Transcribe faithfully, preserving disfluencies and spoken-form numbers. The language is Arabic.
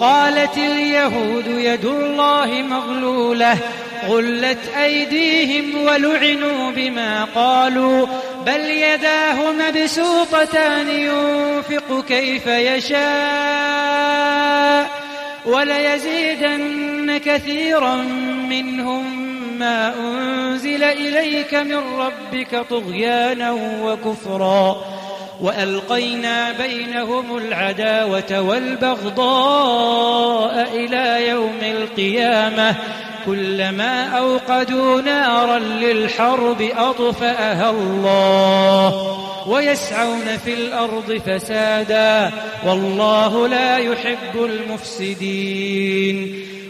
وقالت اليهود يد الله مغلولة غلت أيديهم ولعنوا بما قالوا بل يداه مبسوطتان ينفق كيف يشاء وليزيدن كثيرا منهم ما أنزل إليك من ربك طغيانا وكفرا وألقينا بينهم العداوة والبغضاء إلى يوم القيامة كلما أوقدوا نارا للحرب أطفأها الله ويسعون في الأرض فسادا والله لا يحب المفسدين